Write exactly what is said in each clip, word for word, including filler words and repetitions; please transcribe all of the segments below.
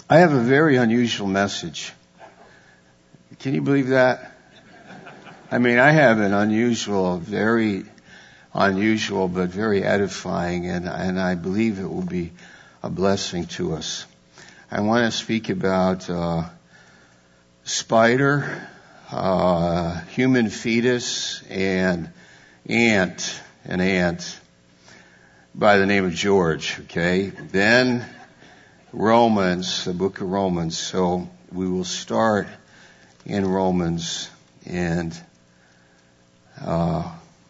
I have a very unusual message. Can you believe that? I mean, I have an unusual, very unusual, but very edifying, and, and I believe it will be a blessing to us. I want to speak about uh, spider, uh, human fetus, and ant, an ant by the name of George, okay? Then Romans, the book of Romans. So we will start in Romans and uh,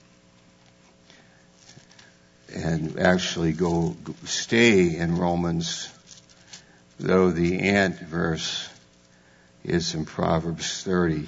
and actually go stay in Romans, though the ant verse is in Proverbs thirty,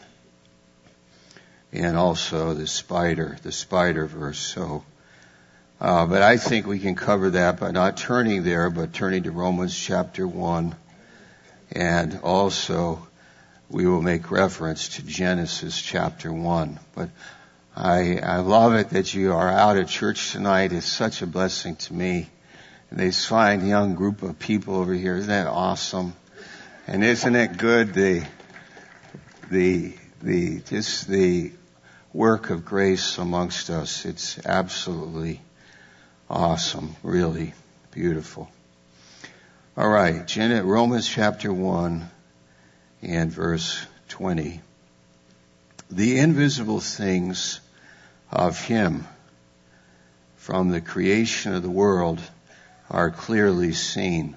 and also the spider, the spider verse. So, uh, but I think we can cover that by not turning there, but turning to Romans chapter one, and also we will make reference to Genesis chapter one. But I, I love it that you are out at church tonight. It's such a blessing to me. And this fine young group of people over here. Isn't that awesome? And isn't it good, the, the, the, just the work of grace amongst us? It's absolutely awesome. Really beautiful. All right. Romans chapter one and verse twenty. The invisible things of Him from the creation of the world are clearly seen.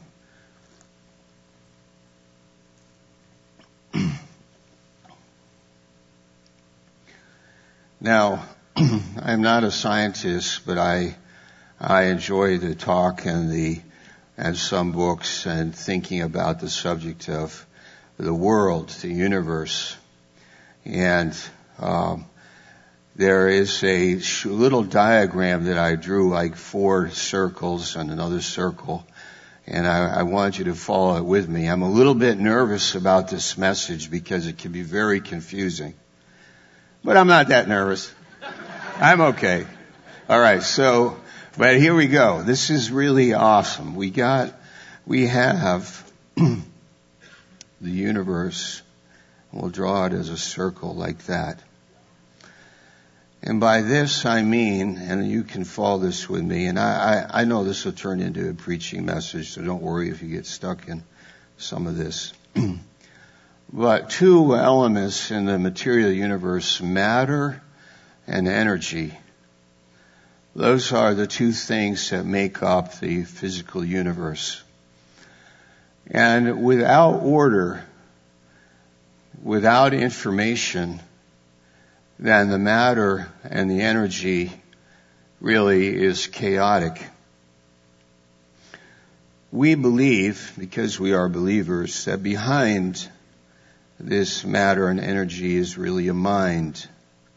Now, I'm not a scientist, but I I enjoy the talk and the and some books and thinking about the subject of the world, the universe. And um, there is a sh- little diagram that I drew, like four circles and another circle, and I, I want you to follow it with me. I'm a little bit nervous about this message because it can be very confusing, but I'm not that nervous. I'm okay. All right, so, but here we go. This is really awesome. We got, we have the universe. We'll draw it as a circle like that. And by this I mean, and you can follow this with me, and I, I, I know this will turn into a preaching message, so don't worry if you get stuck in some of this. But two elements in the material universe, matter and energy. Those are the two things that make up the physical universe. And without order, without information, then the matter and the energy really is chaotic. We believe, because we are believers, that behind this matter and energy is really a mind.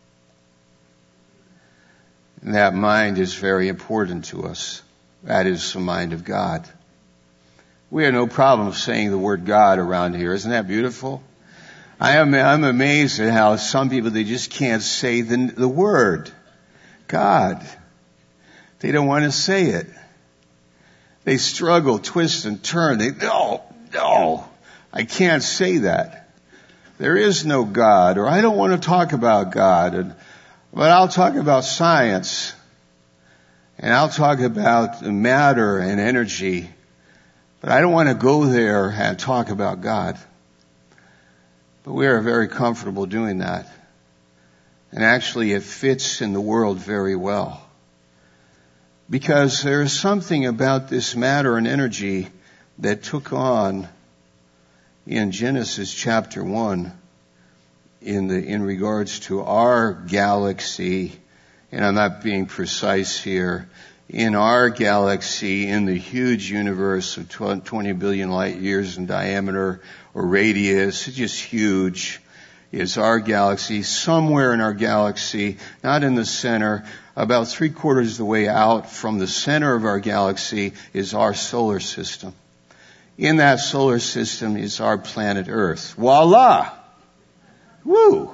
And that mind is very important to us. That is the mind of God. We have no problem saying the word God around here. Isn't that beautiful? I am, I'm amazed at how some people, they just can't say the, the word God. They don't want to say it. They struggle, twist and turn. They, no, no, I can't say that. There is no God, or I don't want to talk about God, and, but I'll talk about science, and I'll talk about matter and energy. But I don't want to go there and talk about God. But we are very comfortable doing that. And actually it fits in the world very well. Because there is something about this matter and energy that took on in Genesis chapter one in the, in regards to our galaxy, and I'm not being precise here, in our galaxy, in the huge universe of twenty billion light years in diameter or radius, it's just huge, is our galaxy. Somewhere in our galaxy, not in the center, about three quarters of the way out from the center of our galaxy is our solar system. In that solar system is our planet Earth. Voila! Woo!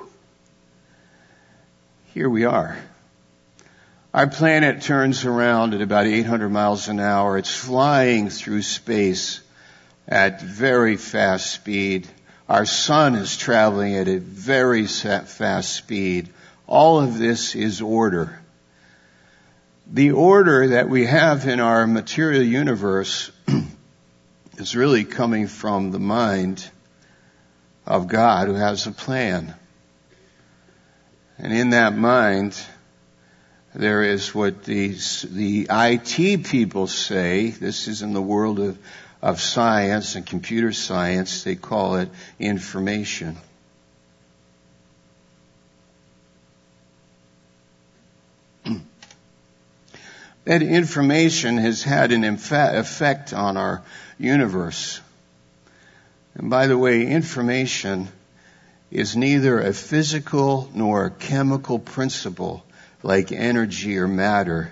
Here we are. Our planet turns around at about eight hundred miles an hour. It's flying through space at very fast speed. Our sun is traveling at a very fast speed. All of this is order. The order that we have in our material universe is really coming from the mind of God, who has a plan. And in that mind, there is what the, the I T people say. This is in the world of, of science and computer science. They call it information. That information has had an effect on our universe. And by the way, information is neither a physical nor a chemical principle like energy or matter.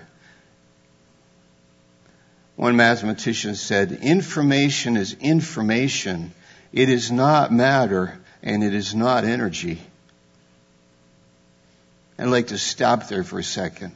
One mathematician said, information is information. It is not matter and it is not energy. I'd like to stop there for a second.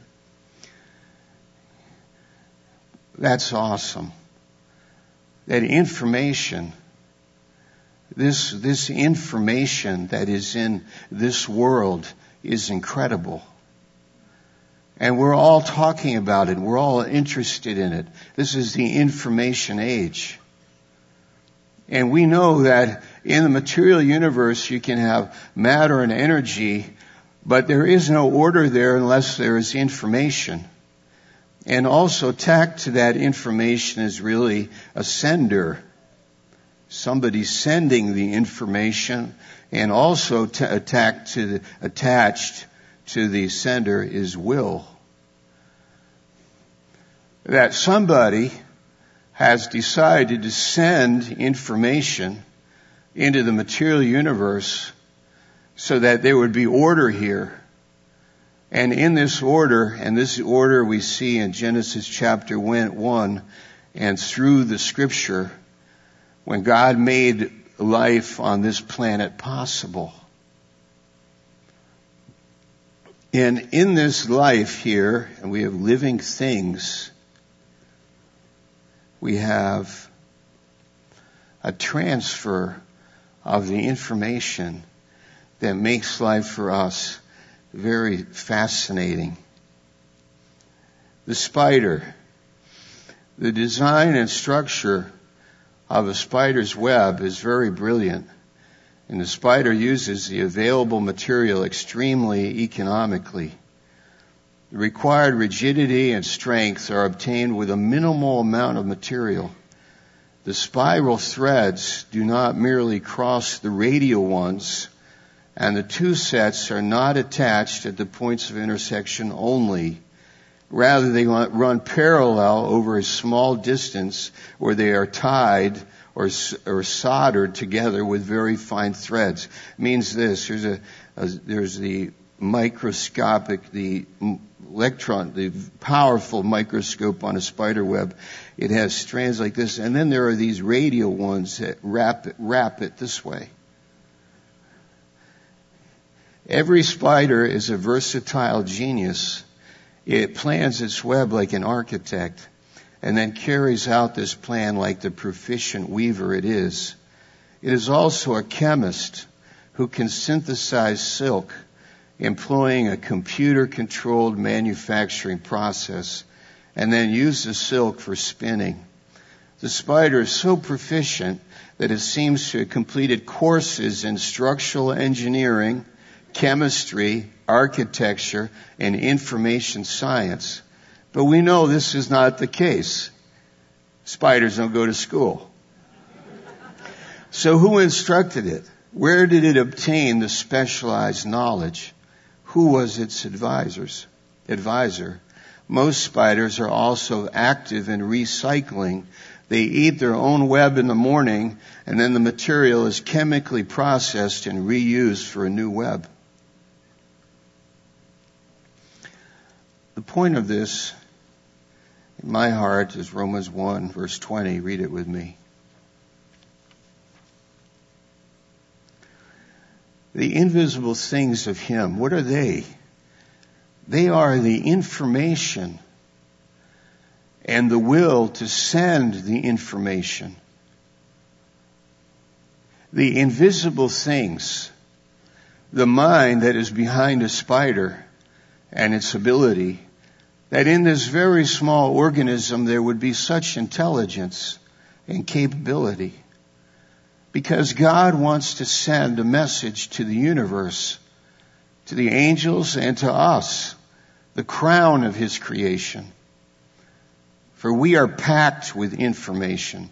That's awesome. That information, this, this information that is in this world is incredible. And we're all talking about it. We're all interested in it. This is the information age. And we know that in the material universe you can have matter and energy, but there is no order there unless there is information. And also tacked to that information is really a sender. Somebody sending the information, and also t- attacked to the, attached to the sender is will. That somebody has decided to send information into the material universe so that there would be order here. And in this order, and this order we see in Genesis chapter one, and through the scripture, when God made life on this planet possible. And in this life here, and we have living things, we have a transfer of the information that makes life for us very fascinating. The spider. The design and structure of a spider's web is very brilliant. And the spider uses the available material extremely economically. The required rigidity and strength are obtained with a minimal amount of material. The spiral threads do not merely cross the radial ones, and the two sets are not attached at the points of intersection only. Rather, they run parallel over a small distance where they are tied or, or soldered together with very fine threads. It means this, there's a, a there's the microscopic, the electron, the powerful microscope on a spider web. It has strands like this, and then there are these radial ones that wrap it, wrap it this way. Every spider is a versatile genius. It plans its web like an architect and then carries out this plan like the proficient weaver it is. It is also a chemist who can synthesize silk, employing a computer-controlled manufacturing process, and then use the silk for spinning. The spider is so proficient that it seems to have completed courses in structural engineering, chemistry, architecture, and information science. But we know this is not the case. Spiders don't go to school. So who instructed it? Where did it obtain the specialized knowledge? Who was its advisors? Advisor. Most spiders are also active in recycling. They eat their own web in the morning, and then the material is chemically processed and reused for a new web. The point of this, in my heart, is Romans one, verse twenty. Read it with me. The invisible things of Him, what are they? They are the information and the will to send the information. the invisible things, the mind that is behind a spider and its ability, that in this very small organism there would be such intelligence and capability. Because God wants to send a message to the universe, to the angels and to us, the crown of His creation. For we are packed with information.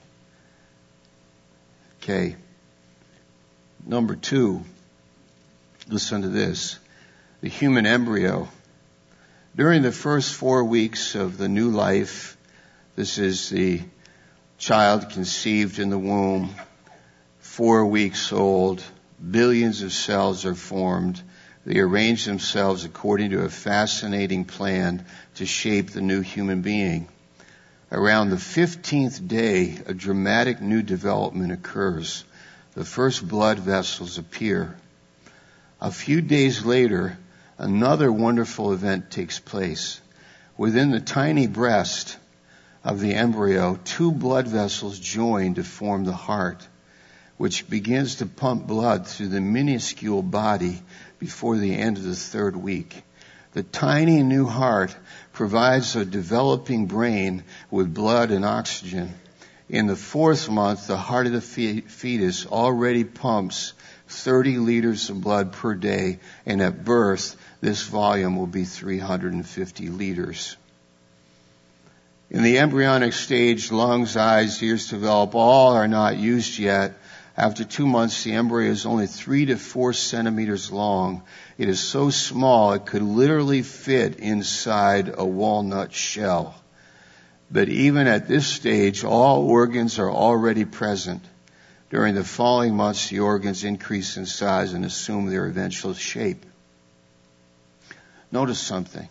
Okay. Number two, listen to this. The human embryo. During the first four weeks of the new life, this is the child conceived in the womb, four weeks old, billions of cells are formed. They arrange themselves according to a fascinating plan to shape the new human being. Around the fifteenth day, a dramatic new development occurs. The first blood vessels appear. A few days later, another wonderful event takes place. Within the tiny breast of the embryo, two blood vessels join to form the heart, which begins to pump blood through the minuscule body before the end of the third week. The tiny new heart provides a developing brain with blood and oxygen. In the fourth month, the heart of the fetus already pumps thirty liters of blood per day, and at birth, this volume will be three hundred fifty liters. In the embryonic stage, lungs, eyes, ears develop. All are not used yet. After two months, the embryo is only three to four centimeters long. It is so small it could literally fit inside a walnut shell. But even at this stage, all organs are already present. During the following months, the organs increase in size and assume their eventual shape. Notice something.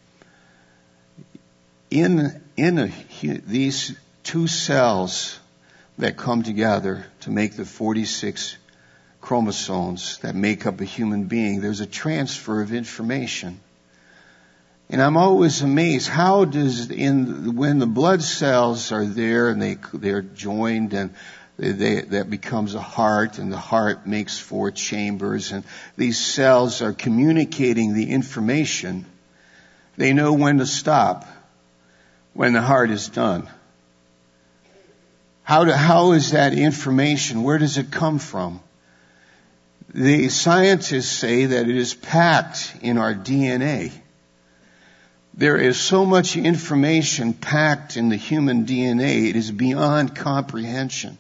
In, in a, these two cells that come together to make the forty-six chromosomes that make up a human being, there's a transfer of information. And I'm always amazed, how does, in when the blood cells are there and they they're joined and they, they, that becomes a heart, and the heart makes four chambers, and these cells are communicating the information. They know when to stop, when the heart is done. How do, how is that information? Where does it come from? The scientists say that it is packed in our D N A. There is so much information packed in the human D N A, it is beyond comprehension.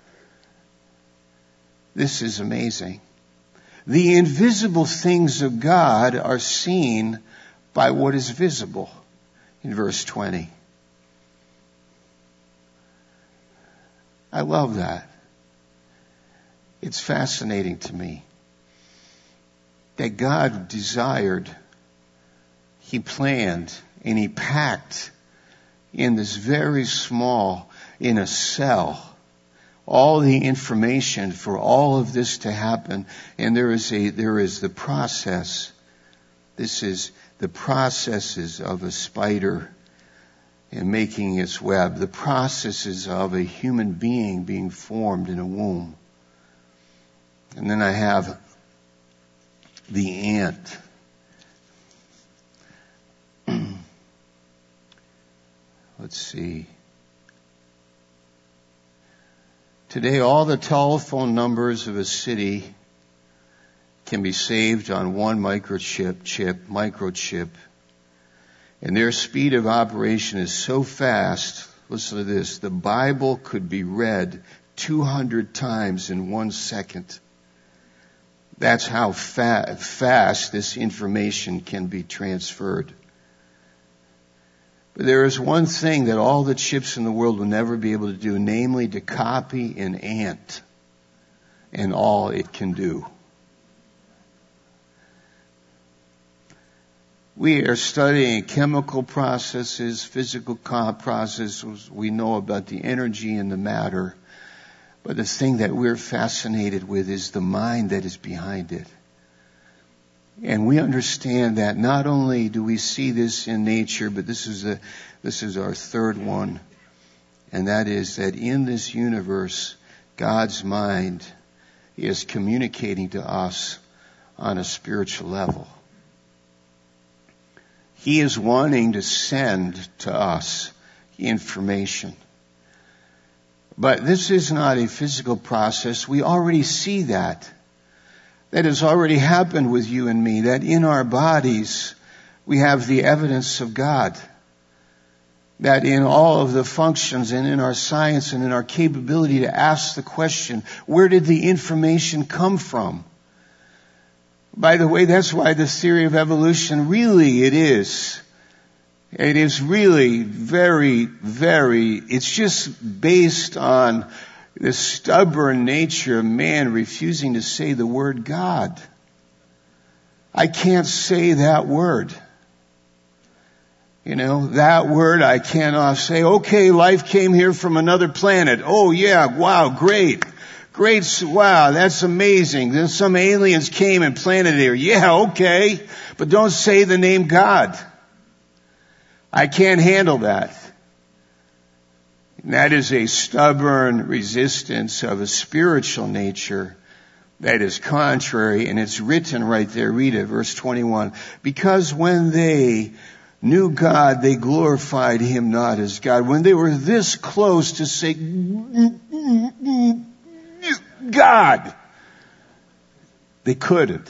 This is amazing. The invisible things of God are seen by what is visible in verse twenty. I love that. It's fascinating to me that God desired, He planned, and He packed in this very small, in a cell, all the information for all of this to happen. And there is a, there is the process. This is the processes of a spider and making its web, the processes of a human being being formed in a womb. And then I have the ant. Let's see. Today, all the telephone numbers of a city can be saved on one microchip, chip, microchip. And their speed of operation is so fast. Listen to this. The Bible could be read two hundred times in one second. That's how fa- fast this information can be transferred. But there is one thing that all the chips in the world will never be able to do, namely to copy an ant and all it can do. We are studying chemical processes, physical processes. We know about the energy and the matter. But the thing that we're fascinated with is the mind that is behind it. And we understand that not only do we see this in nature, but this is a, this is our third one. And that is that in this universe, God's mind He is communicating to us on a spiritual level. He is wanting to send to us information. But this is not a physical process. We already see that. That has already happened with you and me, that in our bodies we have the evidence of God. That in all of the functions and in our science and in our capability to ask the question, where did the information come from? By the way, that's why the theory of evolution really it is. It is really very, very, it's just based on the stubborn nature of man refusing to say the word God. I can't say that word. You know, that word I cannot say. Okay, life came here from another planet. Oh yeah, wow, great. Great, wow, that's amazing. Then some aliens came and planted here. Yeah, okay. But don't say the name God. I can't handle that. And that is a stubborn resistance of a spiritual nature that is contrary, and it's written right there. Read it, verse twenty-one. Because when they knew God, they glorified Him not as God. When they were this close to say, God, they couldn't.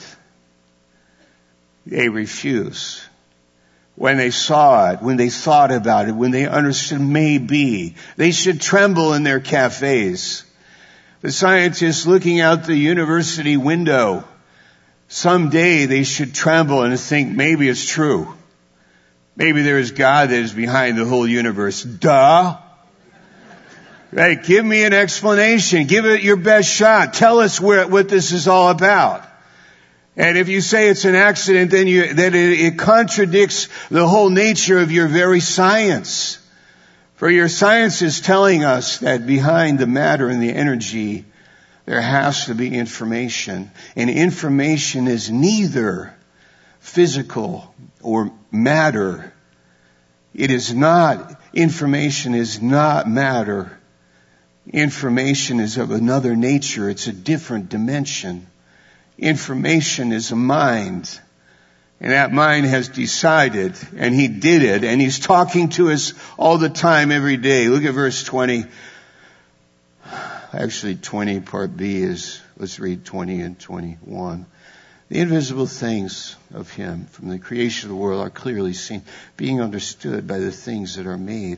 They refused. When they saw it, when they thought about it, when they understood maybe, they should tremble in their cafes. The scientists looking out the university window, someday they should tremble and think maybe it's true. Maybe there is God that is behind the whole universe. Duh. Right? Give me an explanation. Give it your best shot. Tell us where, what this is all about. And if you say it's an accident, then you, that it, it contradicts the whole nature of your very science. For your science is telling us that behind the matter and the energy, there has to be information. And information is neither physical or matter. It is not, information is not matter. Information is of another nature. It's a different dimension. Information is a mind. And that mind has decided, and He did it, and He's talking to us all the time, every day. Look at verse twenty. Actually, twenty part B is, let's read twenty and twenty-one. The invisible things of Him from the creation of the world are clearly seen, being understood by the things that are made.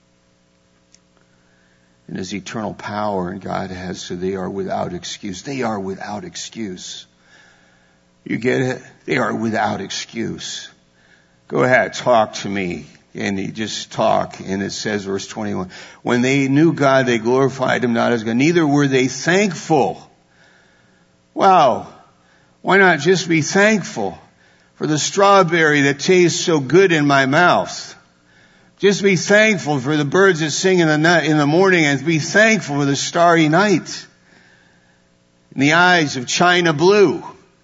And His eternal power and God has, so they are without excuse. They are without excuse. You get it? They are without excuse. Go ahead, talk to me. And he just talk. And it says, verse twenty-one, when they knew God, they glorified Him not as God. Neither were they thankful. Wow. Why not just be thankful for the strawberry that tastes so good in my mouth? Just be thankful for the birds that sing in the night, in the morning, and be thankful for the starry night. In the eyes of China blue.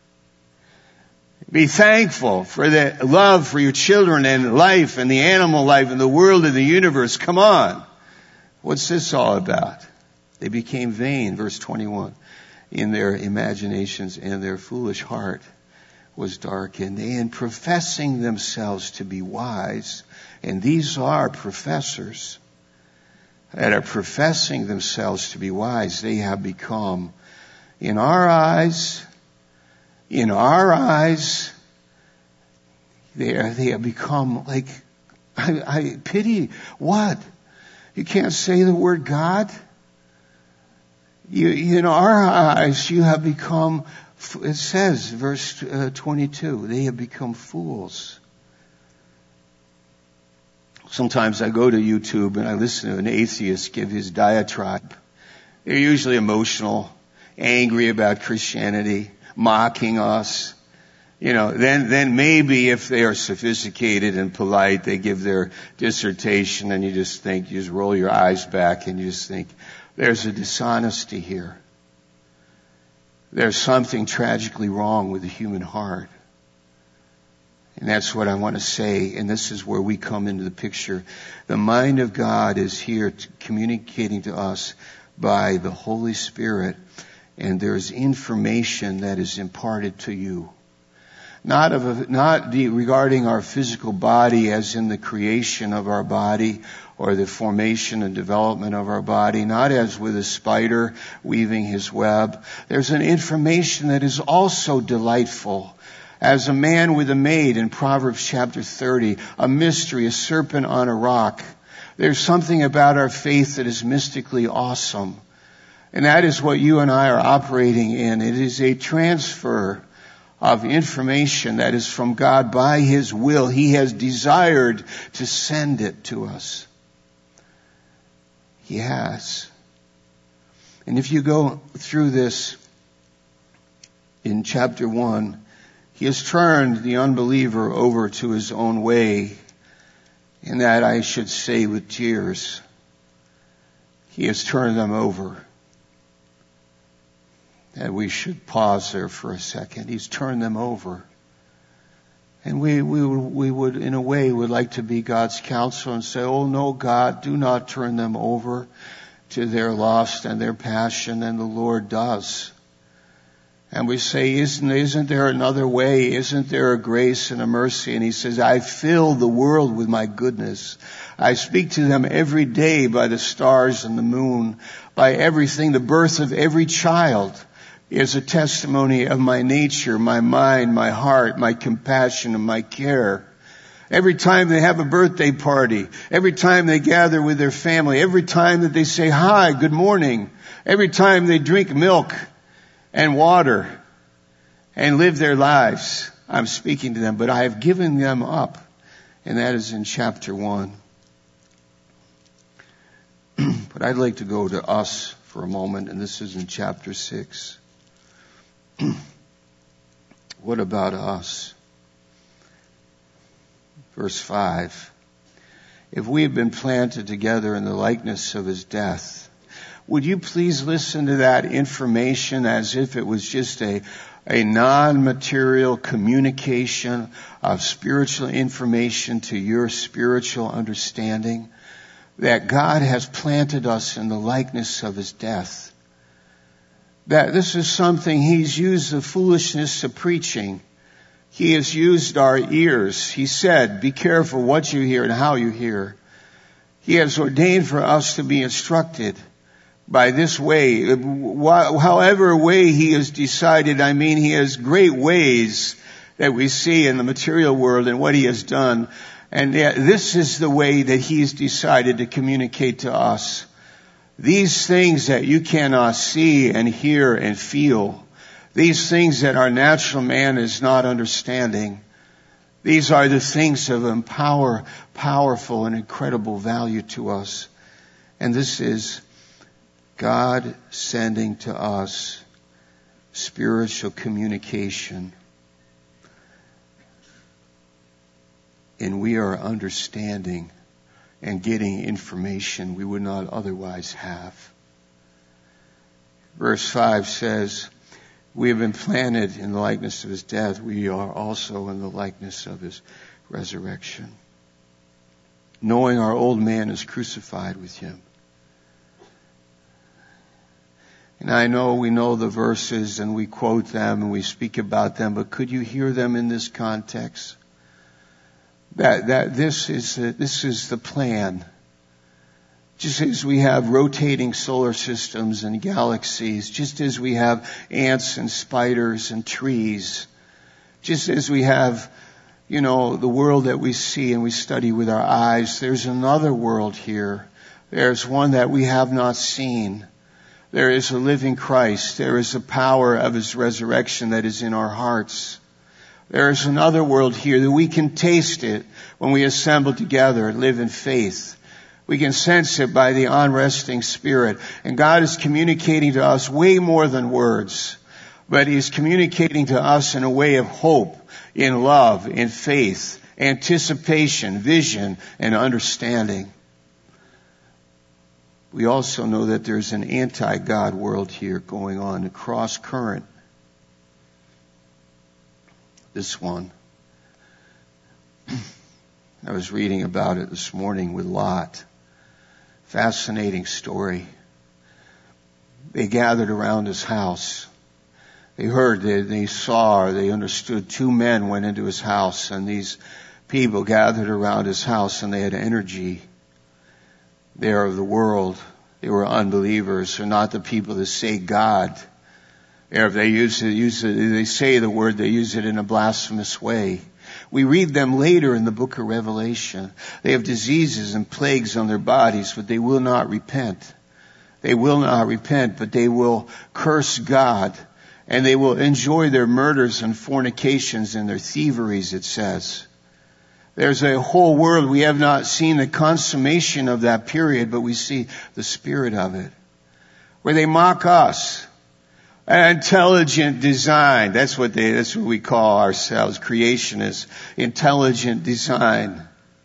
Be thankful for the love for your children and life and the animal life and the world and the universe. Come on. What's this all about? They became vain, verse twenty-one, in their imaginations, and their foolish heart was darkened. And professing themselves to be wise, and these are professors that are professing themselves to be wise, they have become, in our eyes, in our eyes, they are, they have become like, I, I pity, what? You can't say the word God? You, in our eyes, you have become, it says, verse uh, twenty-two, they have become fools. Sometimes I go to YouTube and I listen to an atheist give his diatribe. They're usually emotional, angry about Christianity, mocking us. You know, then, then maybe if they are sophisticated and polite, they give their dissertation and you just think, you just roll your eyes back and you just think, there's a dishonesty here. There's something tragically wrong with the human heart. And that's what I want to say, and this is where we come into the picture. The mind of God is here to communicating to us by the Holy Spirit. and there's information that is imparted to you. Not of a, not the, regarding our physical body as in the creation of our body or the formation and development of our body, not as with a spider weaving his web. There's an information that is also delightful. As a man with a maid in Proverbs chapter thirty, a mystery, a serpent on a rock. There's something about our faith that is mystically awesome. And that is what you and I are operating in. It is a transfer of information that is from God by His will. He has desired to send it to us. He has. And if you go through this in chapter one, He has turned the unbeliever over to his own way, and that I should say with tears. He has turned them over. And we should pause there for a second. He's turned them over. And we, we, we would, in a way, would like to be God's counsel and say, oh no, God, do not turn them over to their lust and their passion, and the Lord does. And we say, isn't, isn't there another way? Isn't there a grace and a mercy? And He says, I fill the world with my goodness. I speak to them every day by the stars and the moon, by everything. The birth of every child is a testimony of my nature, my mind, my heart, my compassion, and my care. Every time they have a birthday party, every time they gather with their family, every time that they say hi, good morning, every time they drink milk and water and live their lives, I'm speaking to them, but I have given them up. And that is in chapter one. But I'd like to go to us for a moment, and this is in chapter six. What about us? Verse five. If we have been planted together in the likeness of His death, would you please listen to that information as if it was just a, a non-material communication of spiritual information to your spiritual understanding? That God has planted us in the likeness of His death. That this is something He's used the foolishness of preaching. He has used our ears. He said, be careful what you hear and how you hear. He has ordained for us to be instructed by this way. However way He has decided, I mean, He has great ways that we see in the material world and what He has done. And this is the way that He's decided to communicate to us. These things that you cannot see and hear and feel, these things that our natural man is not understanding, these are the things of empower, powerful and incredible value to us. And this is God sending to us spiritual communication. And we are understanding and getting information we would not otherwise have. Verse five says, we have been planted in the likeness of His death. We are also in the likeness of His resurrection. Knowing our old man is crucified with Him. And I know we know the verses and we quote them and we speak about them, but could you hear them in this context? That, that this is, the, this is the plan. Just as we have rotating solar systems and galaxies, just as we have ants and spiders and trees, just as we have, you know, the world that we see and we study with our eyes, there's another world here. There's one that we have not seen. There is a living Christ. There is the power of His resurrection that is in our hearts. There is another world here that we can taste it when we assemble together and live in faith. We can sense it by the unresting Spirit. And God is communicating to us way more than words. But He is communicating to us in a way of hope, in love, in faith, anticipation, vision, and understanding. We also know that there's an anti-God world here going on, a cross current. This one. I was reading about it this morning with Lot. Fascinating story. they gathered around his house. They heard, they, they saw, or they understood two men went into his house, and these people gathered around his house, and they had energy. They are of the world. They were unbelievers. They're not the people that say God. Or if they use it, use it, they say the word, they use it in a blasphemous way. We read them later in the book of Revelation. They have diseases and plagues on their bodies, but they will not repent. They will not repent, but they will curse God. And they will enjoy their murders and fornications and their thieveries, it says. There's a whole world. We have not seen the consummation of that period, but we see the spirit of it. Where they mock us. Intelligent design. That's what they, that's what we call ourselves. Creationists. Intelligent design.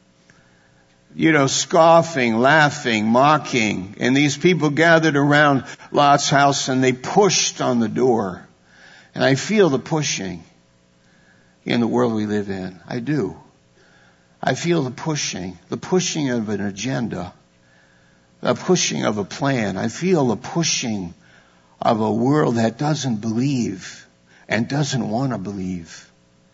You know, scoffing, laughing, mocking. And these people gathered around Lot's house and they pushed on the door. And I feel the pushing in the world we live in. I do. I feel the pushing, the pushing of an agenda, the pushing of a plan. I feel the pushing of a world that doesn't believe and doesn't want to believe.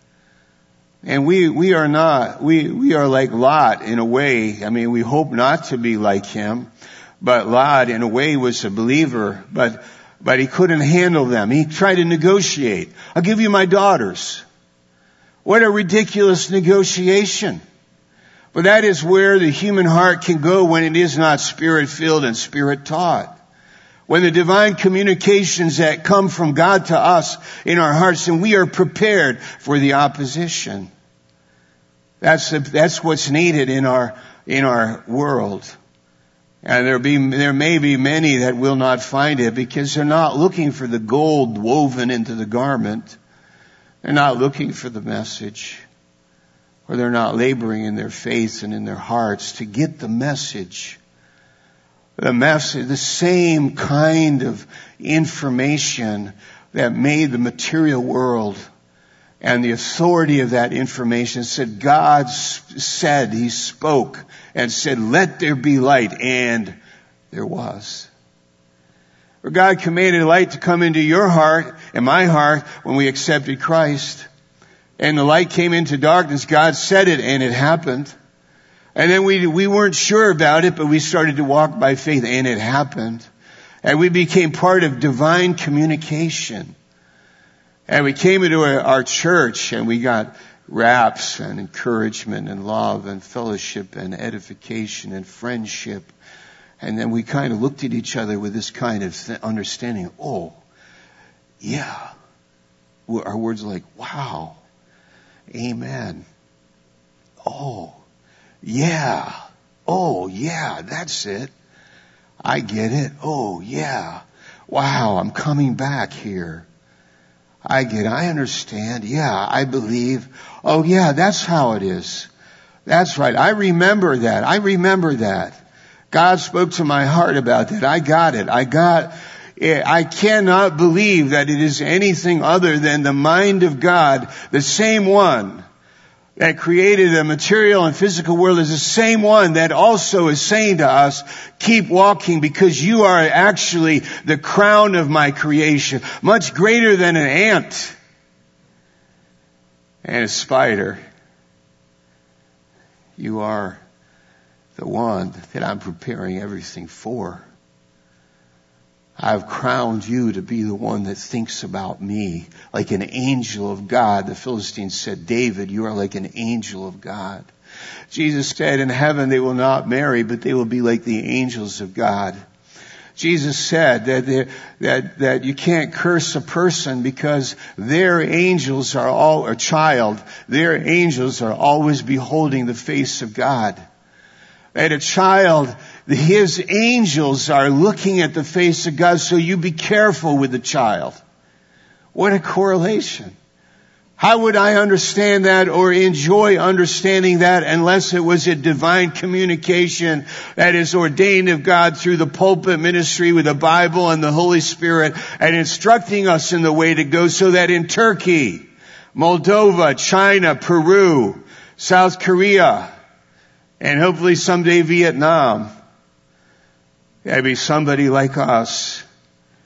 And we, we are not, we, we are like Lot in a way. I mean, we hope not to be like him, but Lot in a way was a believer, but, but he couldn't handle them. He tried to negotiate. I'll give you my daughters. What a ridiculous negotiation. But that is where the human heart can go when it is not spirit-filled and spirit-taught. When the divine communications that come from God to us in our hearts, and we are prepared for the opposition. That's the, that's what's needed in our in our world. And there be there may be many that will not find it because they're not looking for the gold woven into the garment. They're not looking for the message. Or they're not laboring in their faith and in their hearts to get the message. The message, the same kind of information that made the material world and the authority of that information said God said, He spoke and said, let there be light, and there was. Or God commanded light to come into your heart and my heart when we accepted Christ. And the light came into darkness. God said it, and it happened. And then we we weren't sure about it, but we started to walk by faith, and it happened. And we became part of divine communication. And we came into our, our church, and we got raps and encouragement and love and fellowship and edification and friendship. And then we kind of looked at each other with this kind of th- understanding. Oh, yeah. Our words are like, wow. Amen. Oh, yeah. Oh, yeah, that's it. I get it. Oh, yeah. Wow, I'm coming back here. I get it. I understand. Yeah, I believe. Oh, yeah, that's how it is. That's right. I remember that. I remember that. God spoke to my heart about that. I got it. I got I cannot believe that it is anything other than the mind of God, the same one that created the material and physical world is the same one that also is saying to us, keep walking because you are actually the crown of my creation, much greater than an ant and a spider. You are the one that I'm preparing everything for. I've crowned you to be the one that thinks about me like an angel of God. The Philistines said, David, you are like an angel of God. Jesus said, in heaven they will not marry, but they will be like the angels of God. Jesus said that that that you can't curse a person because their angels are all a child. Their angels are always beholding the face of God. That a child, his angels are looking at the face of God, so you be careful with the child. What a correlation. How would I understand that or enjoy understanding that unless it was a divine communication that is ordained of God through the pulpit ministry with the Bible and the Holy Spirit and instructing us in the way to go so that in Turkey, Moldova, China, Peru, South Korea, and hopefully someday Vietnam, there'd be somebody like us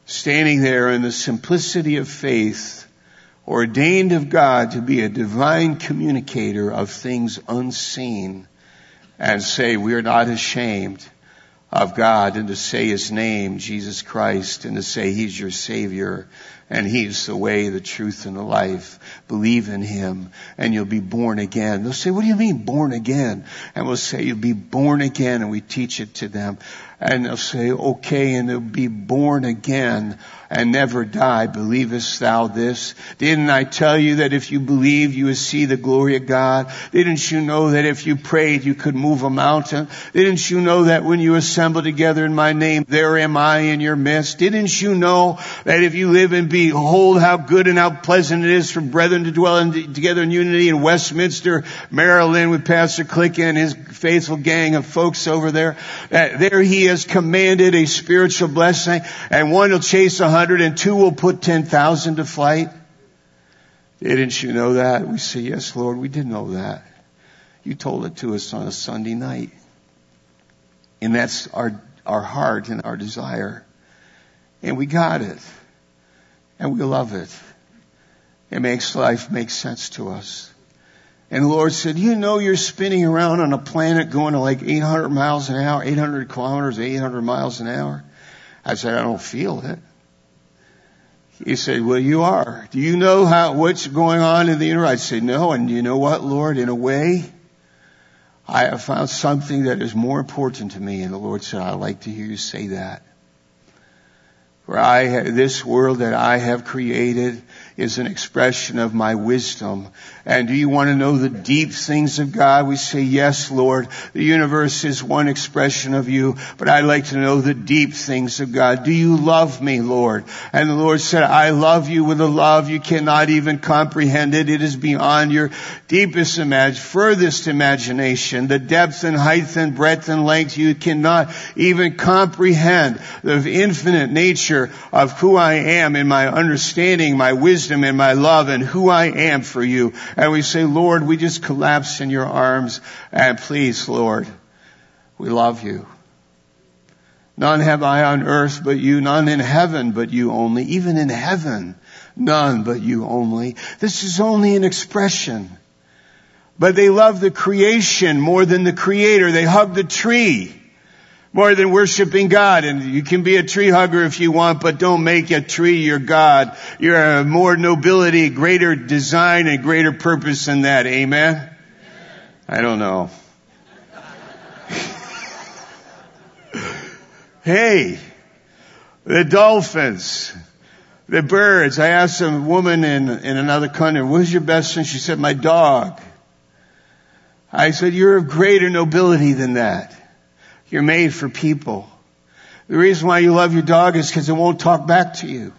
standing there in the simplicity of faith, ordained of God to be a divine communicator of things unseen, and say we are not ashamed of God, and to say His name, Jesus Christ, and to say He's your Savior, and He's the way, the truth, and the life. Believe in Him, and you'll be born again. They'll say, what do you mean born again? And we'll say, you'll be born again, and we teach it to them. And they'll say, okay, and they'll be born again and never die. Believest thou this? Didn't I tell you that if you believe, you would see the glory of God? Didn't you know that if you prayed, you could move a mountain? Didn't you know that when you assemble together in my name, there am I in your midst? Didn't you know that if you live and behold how good and how pleasant it is for brethren to dwell in, together in unity in Westminster, Maryland, with Pastor Click and his faithful gang of folks over there, that there he has commanded a spiritual blessing, and one will chase a hundred and two will put ten thousand to flight? Didn't you know that? We say, yes, Lord, we did know that. You told it to us on a Sunday night. And that's our, our heart and our desire. And we got it. And we love it. It makes life make sense to us. And the Lord said, you know you're spinning around on a planet going to like eight hundred miles an hour, eight hundred kilometers, eight hundred miles an hour. I said, I don't feel it. He said, well, you are. Do you know how what's going on in the universe? I said, no. And you know what, Lord? In a way, I have found something that is more important to me. And the Lord said, I'd like to hear you say that. For I, this world that I have created is an expression of my wisdom. And do you want to know the deep things of God? We say, yes, Lord. The universe is one expression of you, but I'd like to know the deep things of God. Do you love me, Lord? And the Lord said, I love you with a love you cannot even comprehend it. It is beyond your deepest imag- furthest imagination. The depth and height and breadth and length you cannot even comprehend. The infinite nature of who I am in my understanding, my wisdom, and my love, and who I am for you. And we say, Lord, we just collapse in your arms, and please, Lord, we love you. None have I on earth but you, none in heaven but you only. Even in heaven, none but you only. This is only an expression. But they love the creation more than the Creator. They hug the tree more than worshiping God. And you can be a tree hugger if you want, but don't make a tree your God. You're a more nobility, greater design, and greater purpose than that. Amen? Amen. I don't know. Hey, the dolphins, the birds. I asked a woman in, in another country, what's your best friend? She said, my dog. I said, you're of greater nobility than that. You're made for people. The reason why you love your dog is because it won't talk back to you.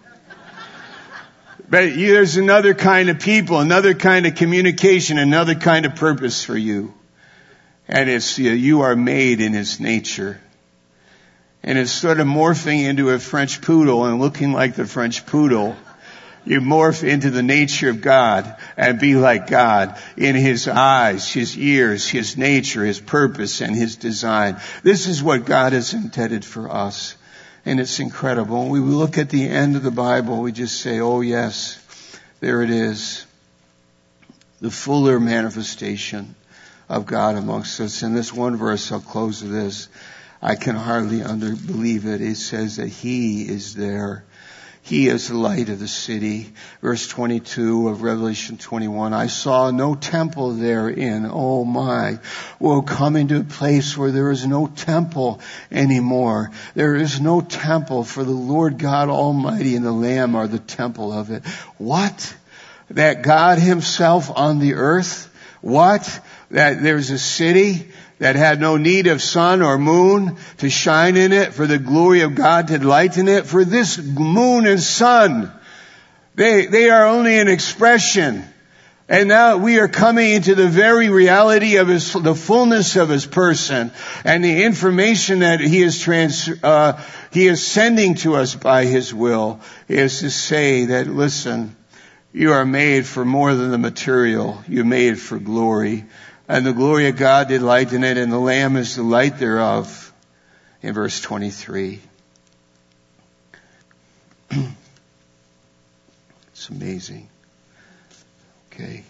But you, there's another kind of people, another kind of communication, another kind of purpose for you. And it's, you, you are made in His nature. And it's sort of morphing into a French poodle and looking like the French poodle. You morph into the nature of God and be like God in His eyes, His ears, His nature, His purpose, and His design. This is what God has intended for us. And it's incredible. When we look at the end of the Bible, we just say, oh yes, there it is. The fuller manifestation of God amongst us. In this one verse, I'll close with this. I can hardly under believe it. It says that He is there. He is the light of the city. Verse twenty-two of Revelation twenty-one. I saw no temple therein. Oh my. We'll come into a place where there is no temple anymore. There is no temple, for the Lord God Almighty and the Lamb are the temple of it. What? That God Himself on the earth? What? That there's a city that had no need of sun or moon to shine in it, for the glory of God to light in it. For this moon and sun, they, they are only an expression. And now we are coming into the very reality of His, the fullness of His person, and the information that He is trans, uh, He is sending to us by His will is to say that, listen, you are made for more than the material. You're made for glory. And the glory of God did light in it, and the Lamb is the light thereof. In verse twenty-three. It's amazing. Okay.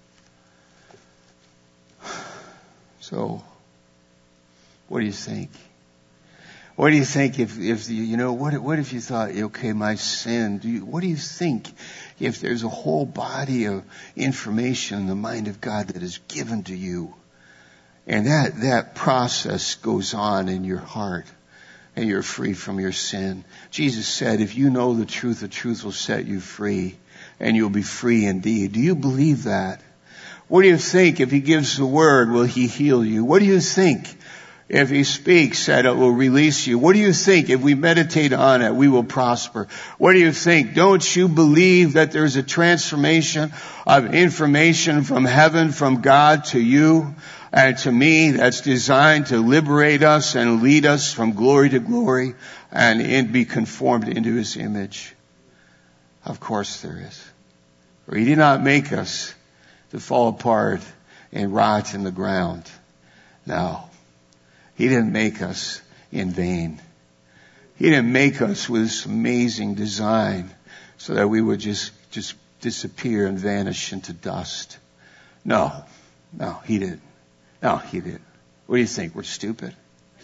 So, what do you think? What do you think if, if you, you know, what, what if you thought, okay, my sin, do you, what do you think if there's a whole body of information in the mind of God that is given to you, and that, that process goes on in your heart, and you're free from your sin? Jesus said, if you know the truth, the truth will set you free, and you'll be free indeed. Do you believe that? What do you think if He gives the word, will He heal you? What do you think if He speaks that it will release you? What do you think if we meditate on it, we will prosper? What do you think? Don't you believe that there's a transformation of information from heaven, from God to you and to me, that's designed to liberate us and lead us from glory to glory and in, be conformed into His image? Of course there is. For He did not make us to fall apart and rot in the ground. No. He didn't make us in vain. He didn't make us with this amazing design so that we would just, just disappear and vanish into dust. No. No, He didn't. No, He didn't. What do you think? We're stupid?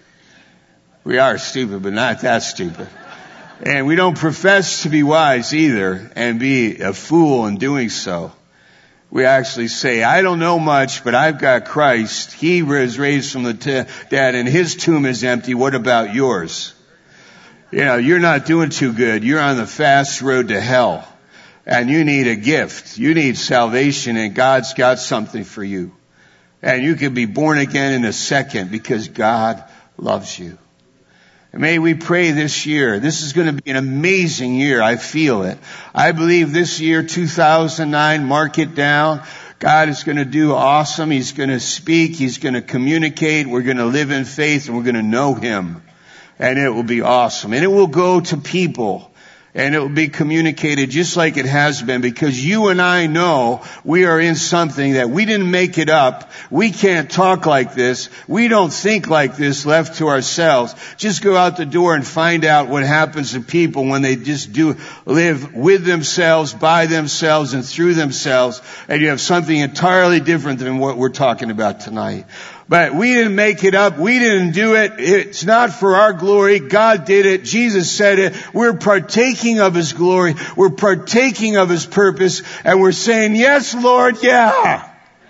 We are stupid, but not that stupid. And we don't profess to be wise either and be a fool in doing so. We actually say, I don't know much, but I've got Christ. He was raised from the t- dead and His tomb is empty. What about yours? You know, you're not doing too good. You're on the fast road to hell. And you need a gift. You need salvation, and God's got something for you. And you can be born again in a second because God loves you. And may we pray this year. This is going to be an amazing year. I feel it. I believe this year, two thousand nine, mark it down. God is going to do awesome. He's going to speak. He's going to communicate. We're going to live in faith, and we're going to know Him. And it will be awesome. And it will go to people. And it will be communicated just like it has been, because you and I know we are in something that we didn't make it up. We can't talk like this. We don't think like this left to ourselves. Just go out the door and find out what happens to people when they just do live with themselves, by themselves, and through themselves. And you have something entirely different than what we're talking about tonight. But we didn't make it up. We didn't do it. It's not for our glory. God did it. Jesus said it. We're partaking of His glory. We're partaking of His purpose. And we're saying, yes, Lord, yeah.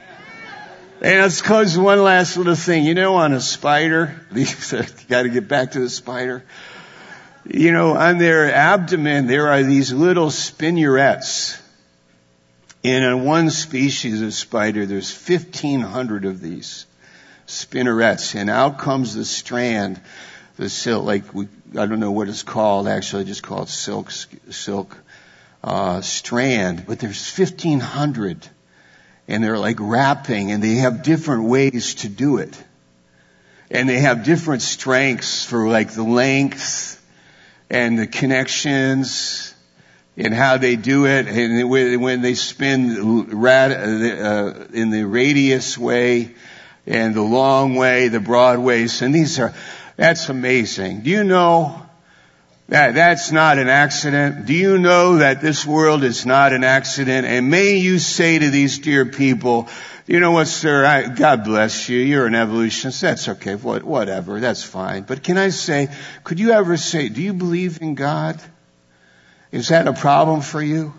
And let's close with one last little thing. You know, on a spider, you got to get back to the spider. You know, on their abdomen, there are these little spinnerets. And in one species of spider, there's fifteen hundred of these spinnerets, and out comes the strand, the silk, like we, I don't know what it's called, actually, I just call it silk, silk, uh, strand, but there's fifteen hundred, and they're like wrapping, and they have different ways to do it. And they have different strengths for like the length and the connections and how they do it. And when they spin rad, uh, in the radius way, and the long way, the broad ways. And these are, that's amazing. Do you know that that's not an accident? Do you know that this world is not an accident? And may you say to these dear people, you know what, sir, I, God bless you. You're an evolutionist. That's okay. What, whatever. That's fine. But can I say, could you ever say, do you believe in God? Is that a problem for you?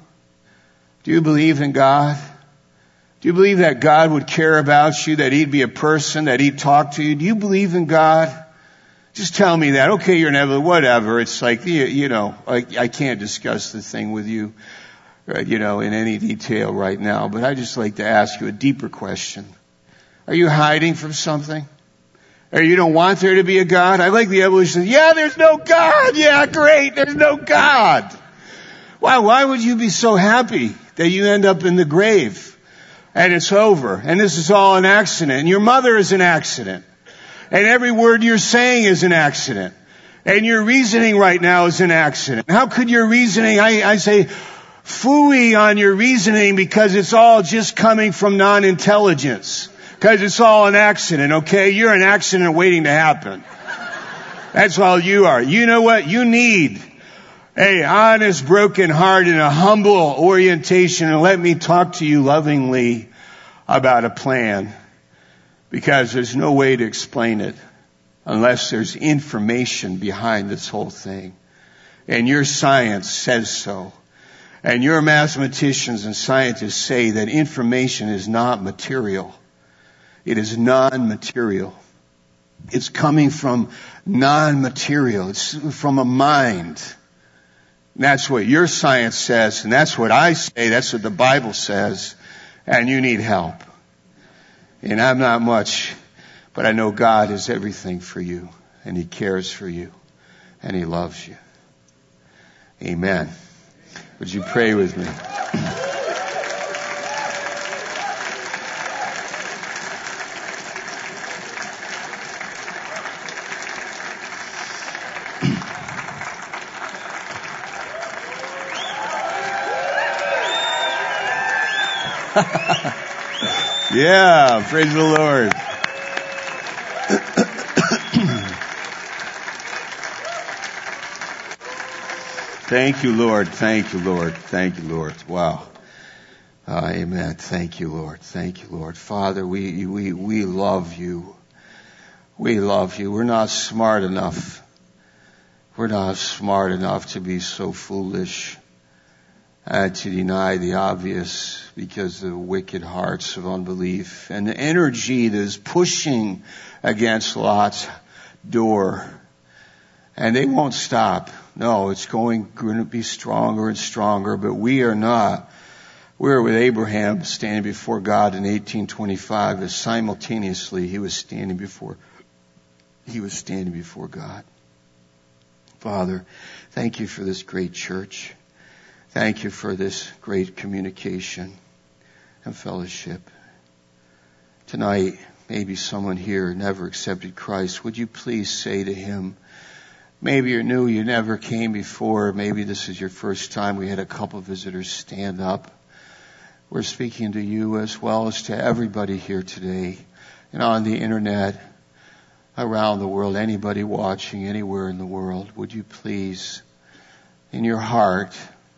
Do you believe in God? Do you believe that God would care about you, that He'd be a person, that He'd talk to you? Do you believe in God? Just tell me that. Okay, you're never, whatever. It's like, you, you know, I, I can't discuss the thing with you, uh, you know, in any detail right now, but I just like to ask you a deeper question. Are you hiding from something? Or you don't want there to be a God? I like the evolution. Yeah, there's no God. Yeah, great. There's no God. Why, why would you be so happy that you end up in the grave? And it's over. And this is all an accident. And your mother is an accident. And every word you're saying is an accident. And your reasoning right now is an accident. How could your reasoning, I, I say, phooey on your reasoning, because it's all just coming from non-intelligence. Because it's all an accident, okay? You're an accident waiting to happen. That's all you are. You know what? You need a honest, broken heart and a humble orientation. And let me talk to you lovingly about a plan, because there's no way to explain it unless there's information behind this whole thing. And your science says so. And your mathematicians and scientists say that information is not material. It is non-material. It's coming from non-material. It's from a mind. And that's what your science says, and that's what I say. That's what the Bible says. And you need help. And I'm not much, but I know God is everything for you, and He cares for you, and He loves you. Amen. Would you pray with me? Yeah, praise the Lord. Thank you, Lord. Thank you, Lord. Thank you, Lord. Wow. Uh, amen. Thank you, Lord. Thank you, Lord. Father, we, we, we love you. We love you. We're not smart enough. We're not smart enough to be so foolish and to deny the obvious because of the wicked hearts of unbelief and the energy that is pushing against Lot's door. And they won't stop. No, it's going, going to be stronger and stronger, but we are not. We're with Abraham standing before God in eighteen twenty-five as simultaneously he was standing before, he was standing before God. Father, thank you for this great church. Thank you for this great communication and fellowship. Tonight, maybe someone here never accepted Christ. Would you please say to him, maybe you're new, you never came before. Maybe this is your first time. We had a couple visitors stand up. We're speaking to you as well as to everybody here today and on the internet, around the world, anybody watching anywhere in the world. Would you please, in your heart,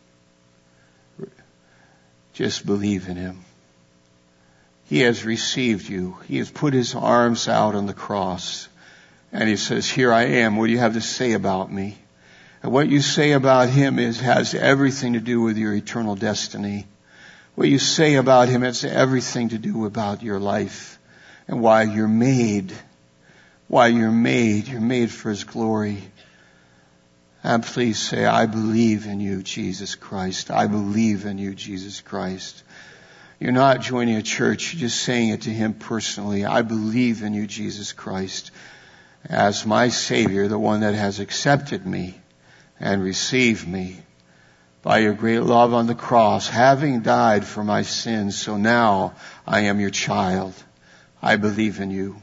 just believe in him. He has received you. He has put his arms out on the cross. And he says, here I am. What do you have to say about me? And what you say about him is, has everything to do with your eternal destiny. What you say about him has everything to do about your life and why you're made. Why you're made. You're made for his glory. And please say, I believe in you, Jesus Christ. I believe in you, Jesus Christ. You're not joining a church. You're just saying it to him personally. I believe in you, Jesus Christ, as my Savior, the one that has accepted me and received me by your great love on the cross, having died for my sins. So now I am your child. I believe in you.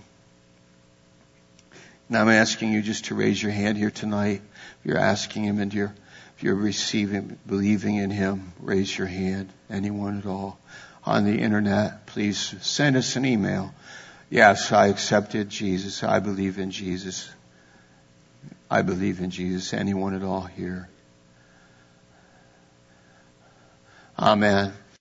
And I'm asking you just to raise your hand here tonight. If you're asking him and you're, if you're receiving, believing in him, raise your hand. Anyone at all on the internet, please send us an email. Yes, I accepted Jesus. I believe in Jesus. I believe in Jesus. Anyone at all here? Amen.